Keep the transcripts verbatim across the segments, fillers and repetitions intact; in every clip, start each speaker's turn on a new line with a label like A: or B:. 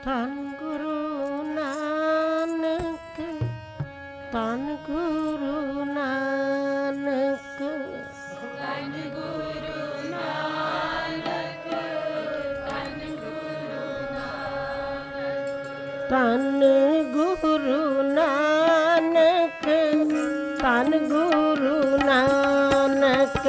A: धन गुरु नानक धन गुरु नानक
B: धन गुरु नानक धन गुरु नानक
A: धन गुरु नानक धन गुरु नानक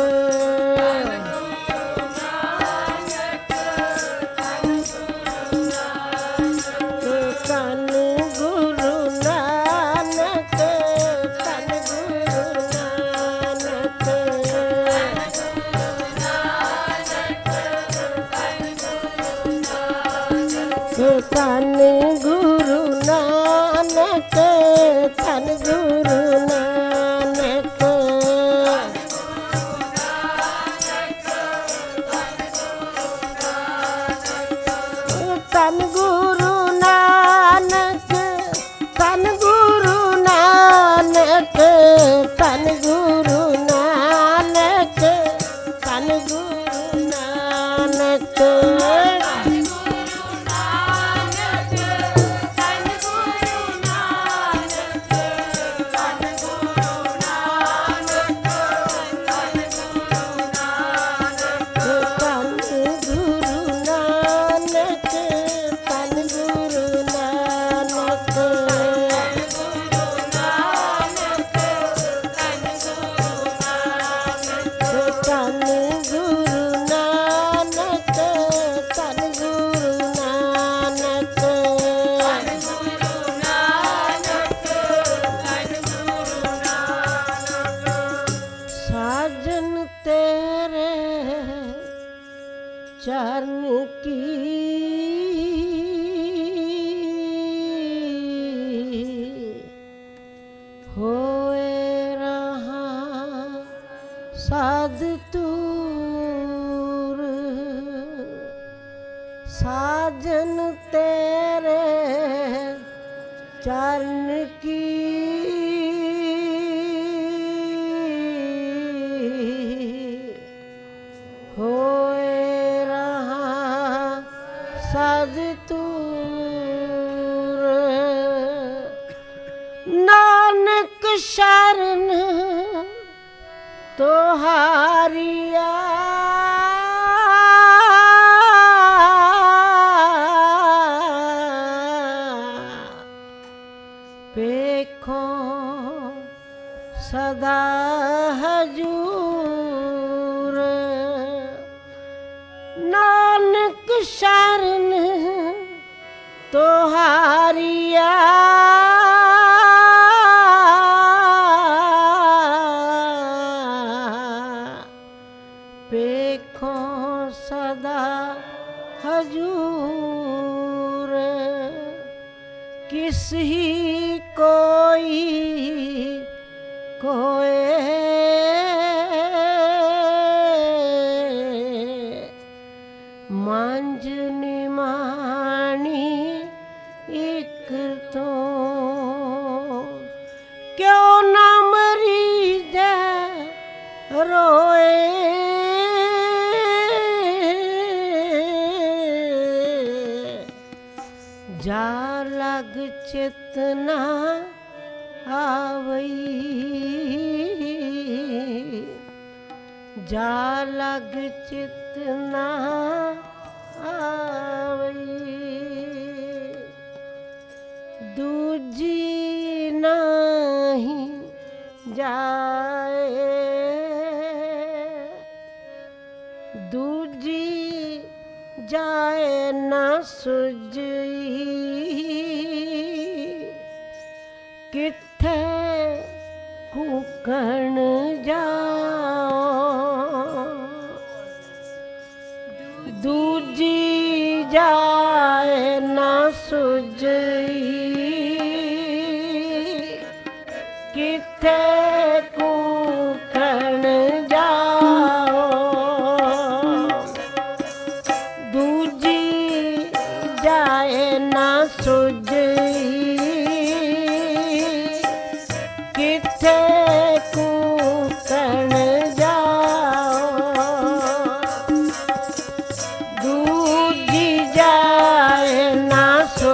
A: धन गुरु नानक धन गुरु नानक धन गुरु नानक धन गुरु नानक धन गुरु नानक धन गुरु नानक चरण की होए रहा साध तूर साजन तेरे चरण की साध तूर नानक शरण तोहारिया पेखो सदा हजूर नानक शरण तोहारिया पेखो सदा हजूर किस ही कोई कोई मांझ निमानी एक तो क्यों ना मरी जाए रोए जा लग चेतना आवई जा लग चेतना आवई दूजी नहीं जाए दूजी जाए ना सुझी किथे कुकण जाओ दूजी जाए ना सुझी किथे कुकण जाओ दूजी जाए ना सुझी किथे कुकण जाओ दूजी जाए ना सु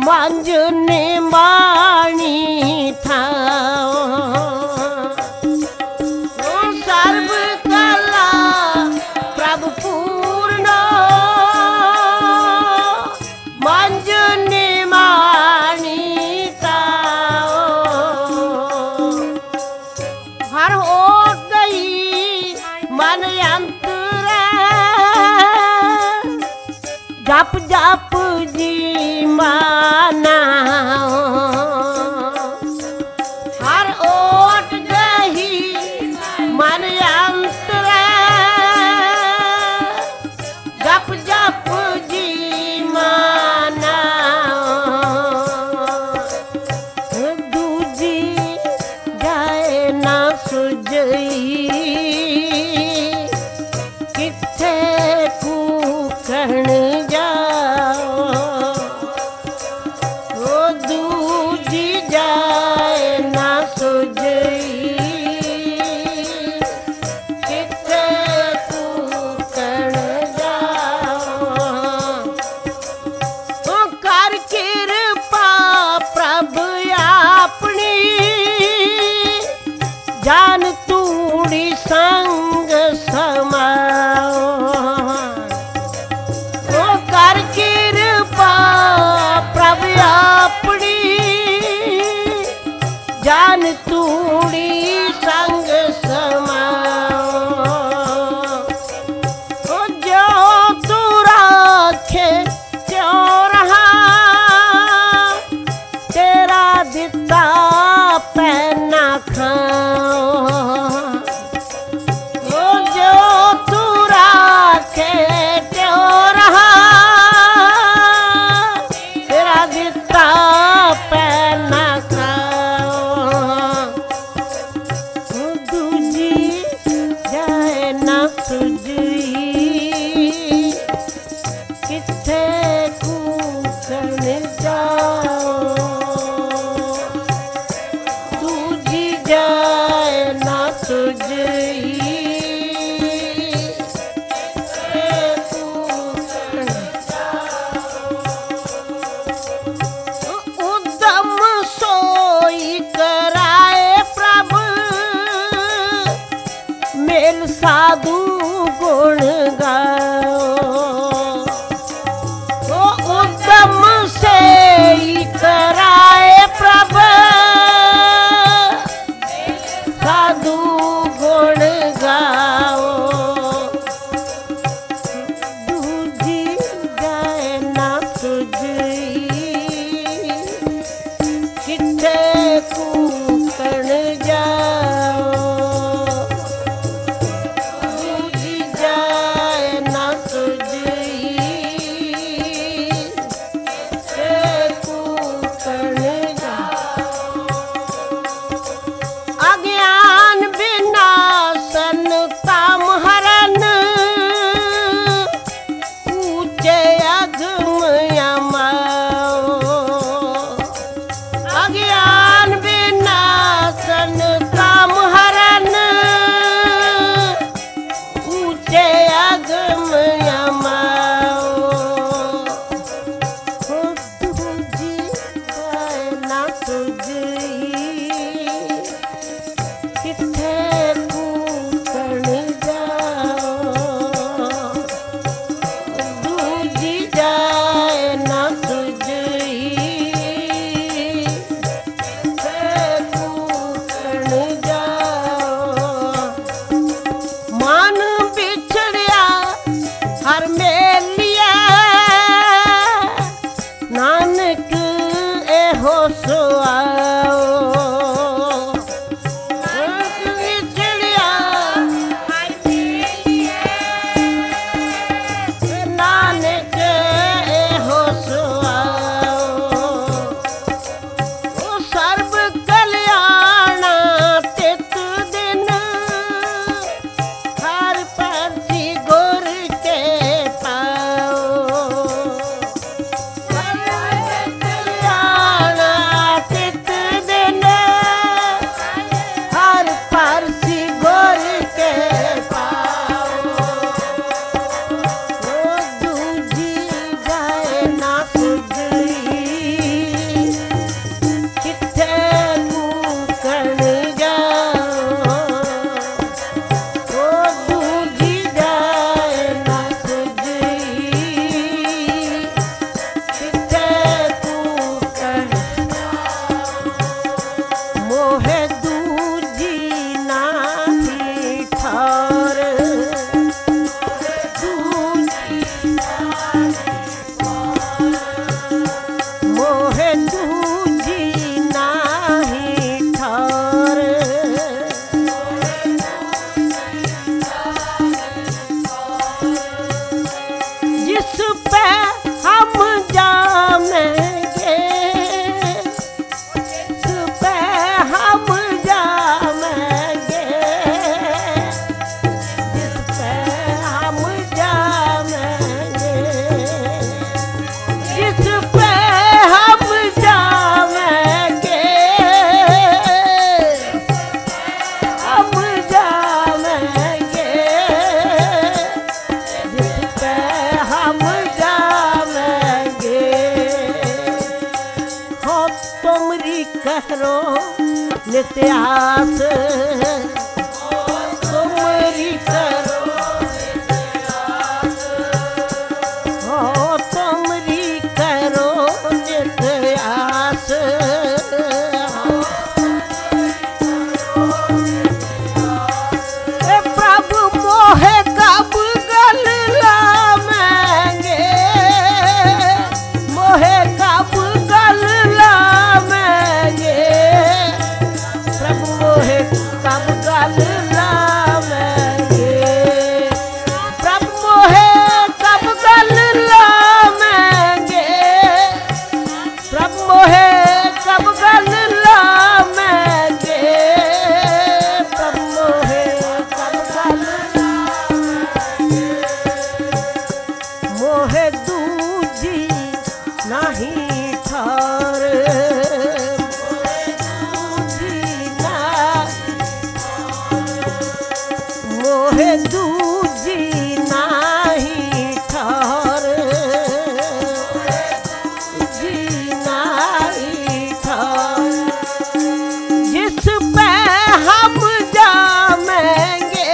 A: मांझ निमाणी था सर्व कला प्रभु पूर्ण मांझ निमाणी था हर हो गई मन अंतर जप जप जी माना हर ओट गही मन अंतर जप जप जी माना दूजी जाए ना सुजई किथे कूकण जाओ ओ दूजी जाए ना सुजई किथे कूकण जाओ ओ कर कृपा प्रभु अपनी जान तूड़ी संग समाओ ओ कर कृपा प्रभु अपनी जान तूड़ी संग समाओ ओ जो तू राखे त्यों रहा तेरा दिता पैना खाओ ओ जो तू राखे त्यों रहा तेरा दिता पैना खाओ ओ दूजी जाए ना सुजई किथे कूकण जाओ दूजी जाए ना सुजई किथे कूकण उद्दम सोई कराए प्रभु मेल साधु गुण गाओ ओ उद्दम से ही कराए प्रभु साधु गुण गाओ दूजी जाए ना सुजई किथे कूकण जाओ दूजी जाए ना सुजई किथे कूकण जाओ अज्ञान विनाशन काम हरन ऊंचे अगम यमाओ अज्ञान विनाशन काम हरन ऊंचे अगम यमाओ हो दूजी जाए ना सुजई किथे कूकण जाओ दूजी जाए ना सुजई किथे कूकण जाओ मन बिछड़िया हर मेलिया नानक एहो सुआओ नानक एहो सुआओ ओ सर्व कल्याण तित दिन हर परसी गुर के पाओ सर्व कल्याण तित तुमरी करो नित्यास, तुमरी करो हो, तुमरी करो नित्यास। ए प्रभु मोहे कब गल लावेंगे, मोहे कब गल लावेंगे, प्रभु मोहे कब गल लावेंगे, प्रभु मोहे कब गल लावेंगे, प्रभु मोहे कब गल लावेंगे, प्रभु मोहे कब गल लावेंगे, मोहे दूजी नहीं ठार, मोहे दूजी नाही ठार, जी नाही ठार, जिस पे हम जामेंगे,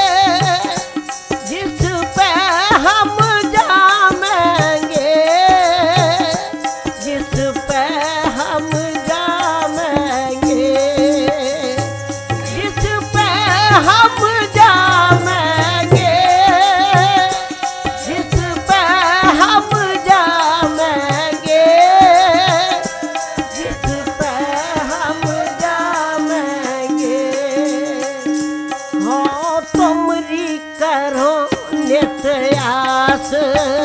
A: जिस पे हम जामेंगे, जिस पे हम जामेंगे, जिस पे हम जामेंगे, जिस पे हम जामेंगे, जिस पे हम जामेंगे, हो तुमरी करो नित्यास,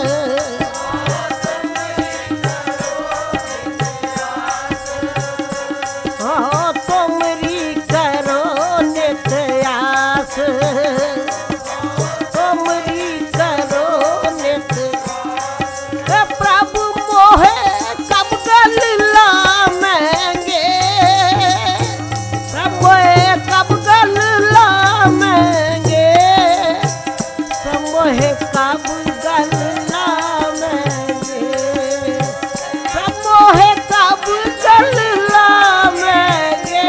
A: हो तुमरी करो नित्यास, तुमरी करो नित्यास। ए प्रभु मोहे कब गल लावेंगे, प्रभु मोहे कब गल लावेंगे, प्रभु मोहे कब गल लावेंगे, प्रभु मोहे कब गल लावेंगे,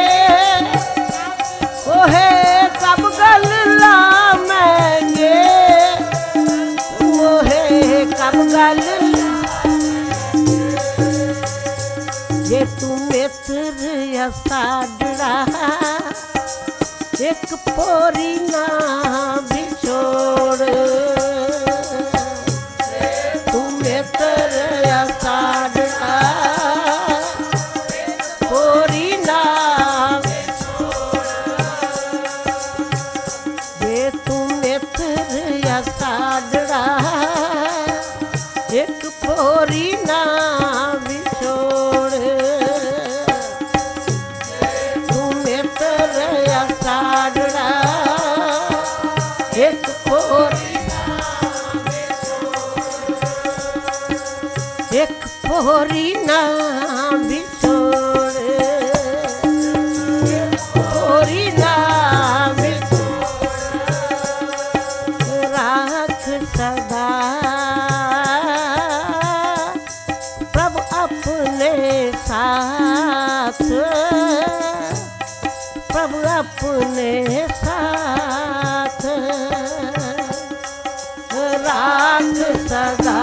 A: मोहे कब गल लावेंगे, मोहे कब गल ये तू मित्र या साडड़ा एक पोरी ना बिछोड़, तू मित्र या साडड़ा पोरी ना, ये तू मित्र या साडड़ा एक पोरी ना बिछोड़, तू मित्र या साडड़ा एक पोरी एक पोरी ना बिछोड़, पोरी ना बिछोड़, राख सदा प्रभु अपने साथ, प्रभु अपने साथ, राख सदा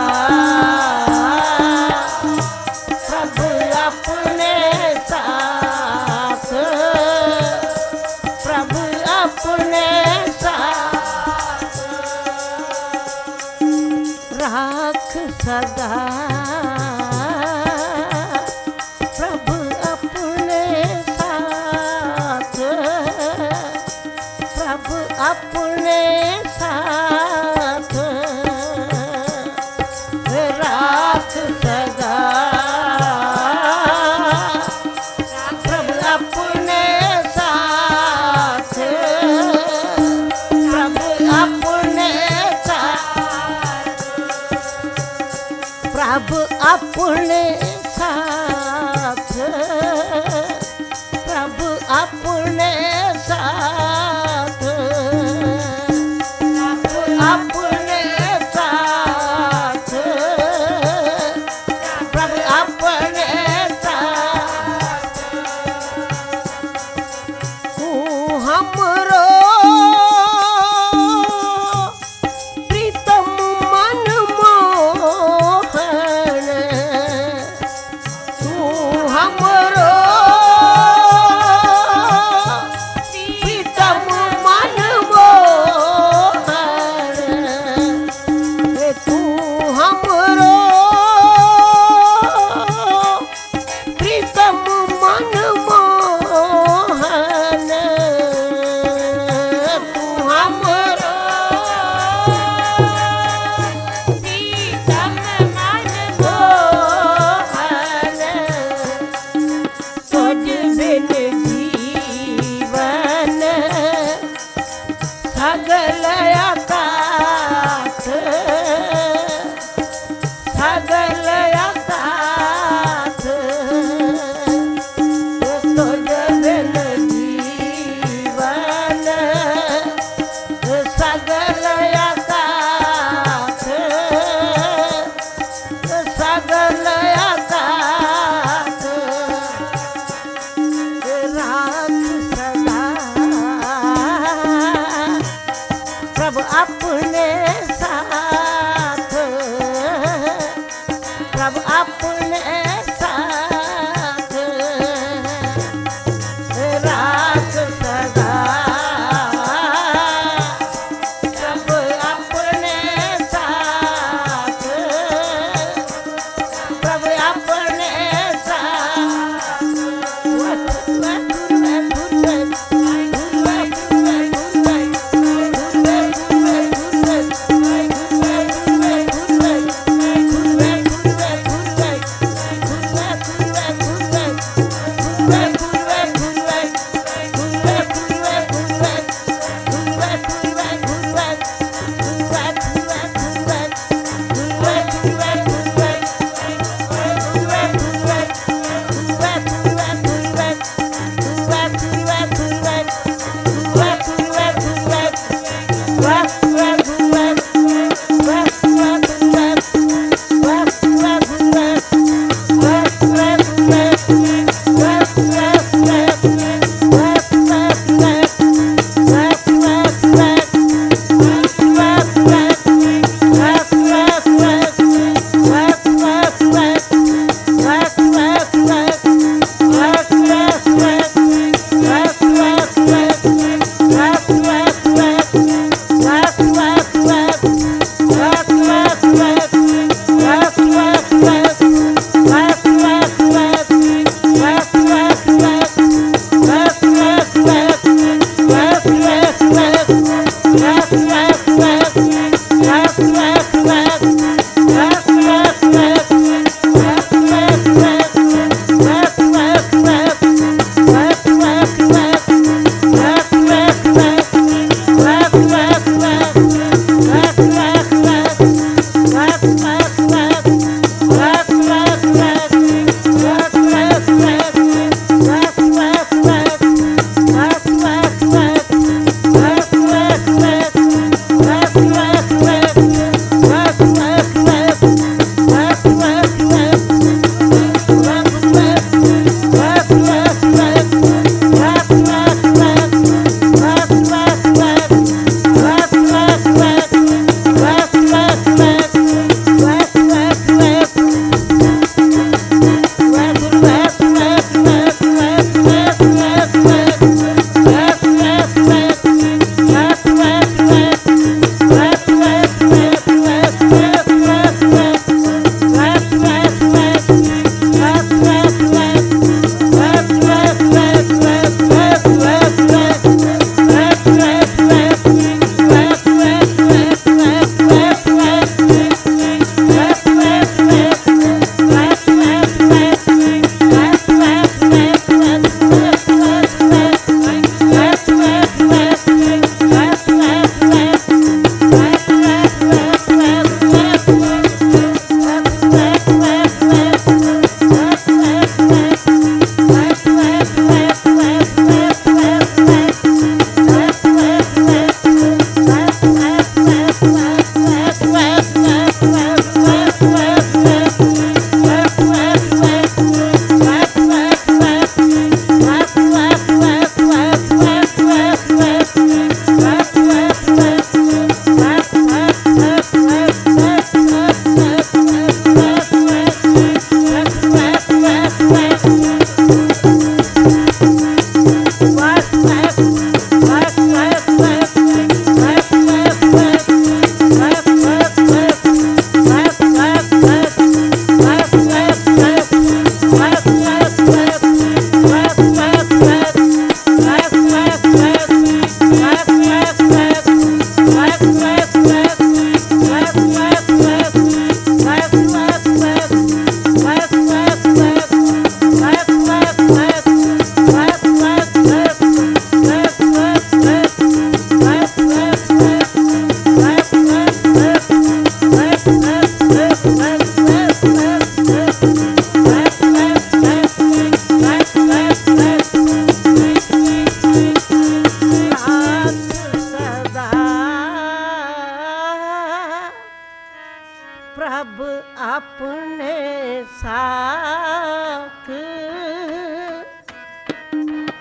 A: प्रभु अपने साथ, प्रभु अपने साथ, राख सदा प्रभु अपने साथ, प्रभु अपने साथ, राख सदा हमरो प्रीतम मन मोहन रे तू हमरो प्रीतम मन मोहन तू हमरो
B: प्रीतम मन
A: मोहन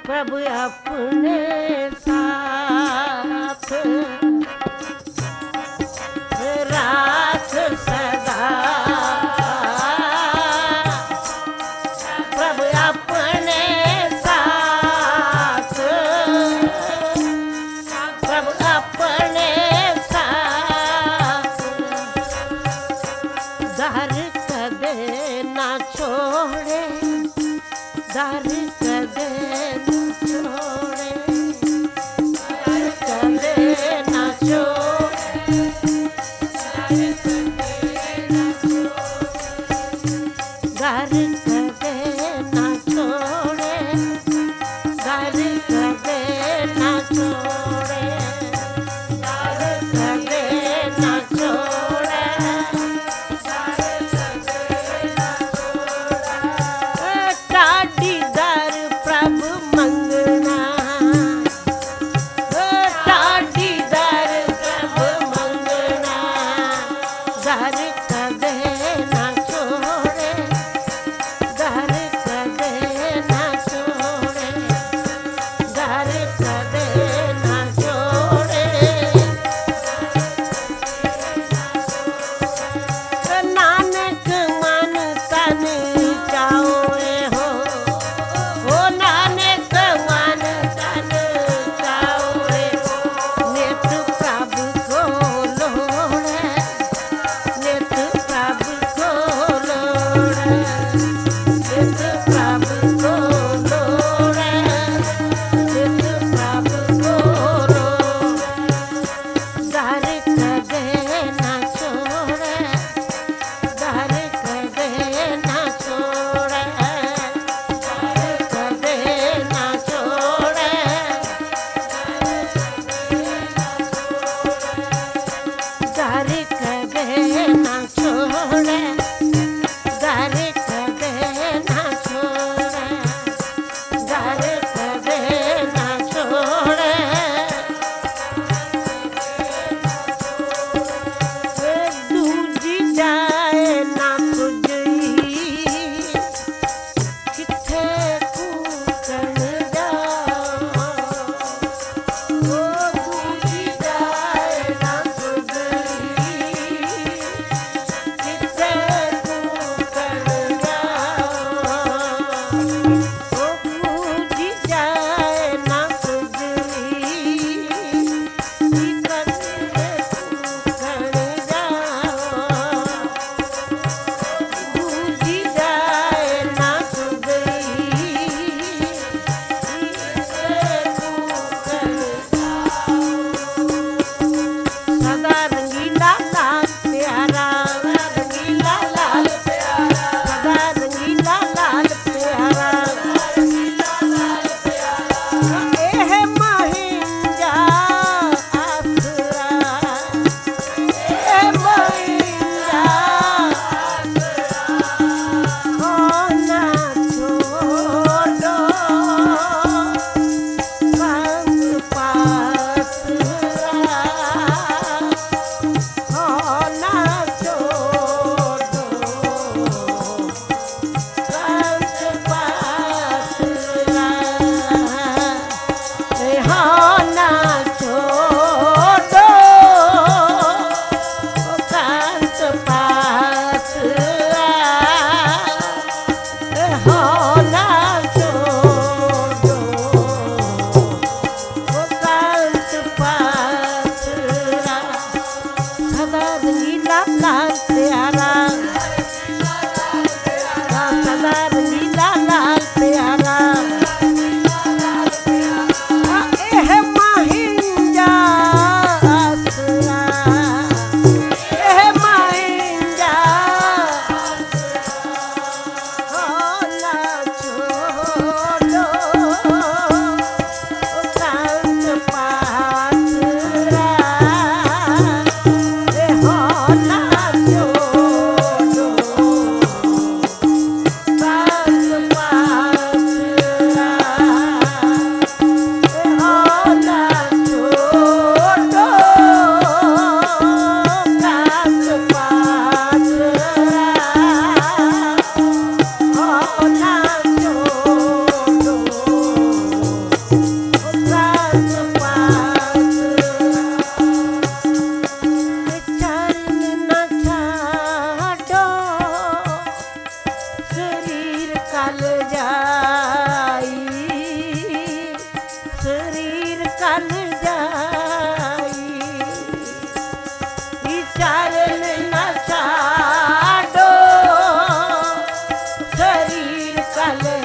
A: प्रभु अपने साथ राख सदा, प्रभु अपने साथ, प्रभु अपने साथ, दर कदे ना छोड़े, दर कदे ना छोड़े, दर कदे ना छोड़े, दर कदे ना छोड़े, दर कदे ना छोड़े, दर कदे ना छोड़े, टाटी दर प्रभु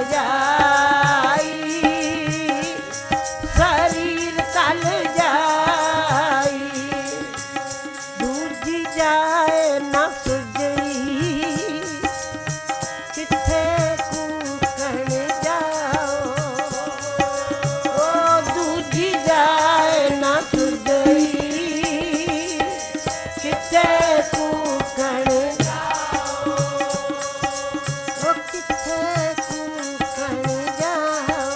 A: जाई, शरीर कल जाई, दूजी जाए न सुजई, किथे कूकण जाओ, ओ दूजी जाए न सुजई, किथे कूकण जाओ, ओ किथे कूकण जाओ,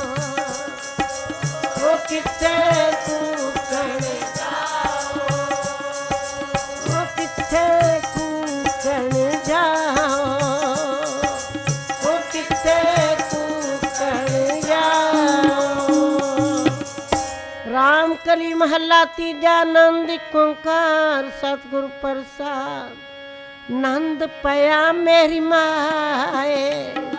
A: ओ किथे कूकण जाओ, ओ किथे कूकण जाओ, ओ किथे कूकण जाओ। राम कली महला तीजा नंद ओंकार सतगुरु प्रसाद, नंद पया मेरी माए।